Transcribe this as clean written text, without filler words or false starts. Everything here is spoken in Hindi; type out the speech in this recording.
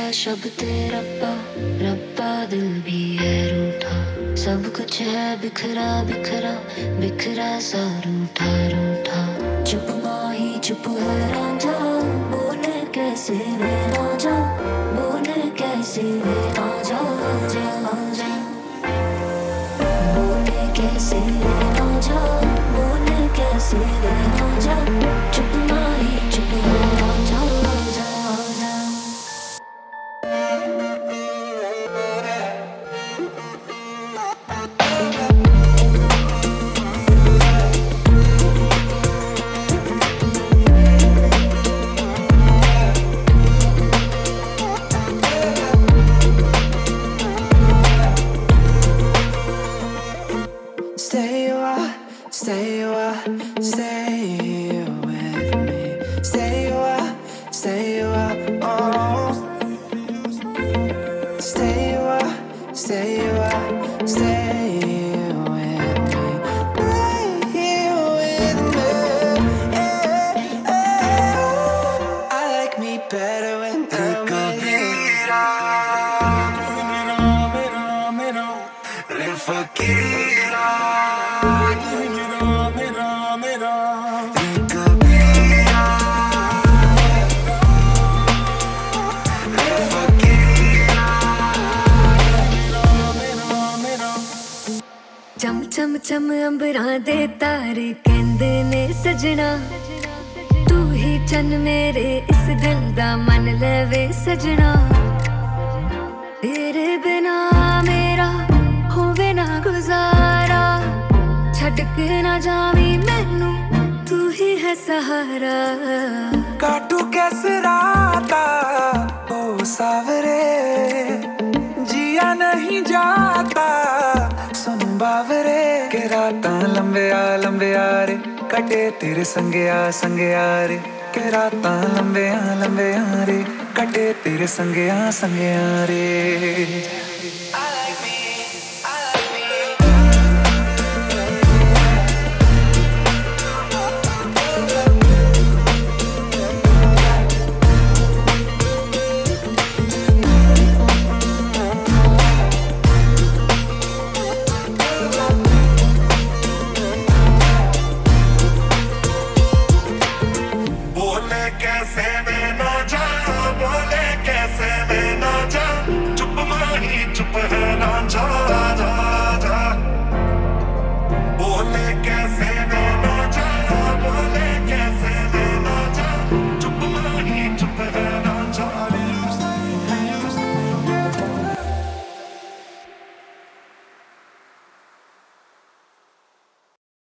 शब्द रब्बा रब्बा, दिल भी है रूठा, सब कुछ है बिखरा बिखरा बिखरा सा रूठा रूठा। चुप माही चुप है रांझा, बोले कैसे वे रांझा, बोले कैसे वे रांझा रांझा रांझा, बोले कैसे वे रांझा, बोले कैसे वे रांझा। चुप माही चुप है Ranjha Ranjha Ranjha. Stay a while, stay a while, stay here with me. Stay a while, stay a while, oh. Stay a while, stay a while, stay here with me. Stay here with me. Yeah, yeah. I like me better when I'm with you. चम चम चम अंबरां दे तारे कहंदे ने सजना, तू ही चन मेरे इस दिल दा मन लवे सजना। तेरे बिना मेरा होवे ना गुजारा, छड़ के ना जावी मैनू, तू ही है सहारा। काटू कैसे राता ओ सावरे, जिया नहीं जाता सुन बावरे। के रातां लंबे आ रे, कटे तेरे संगया संगया रे। के रातां लंबे आ रे, कटे तेरे संगया संगया रे।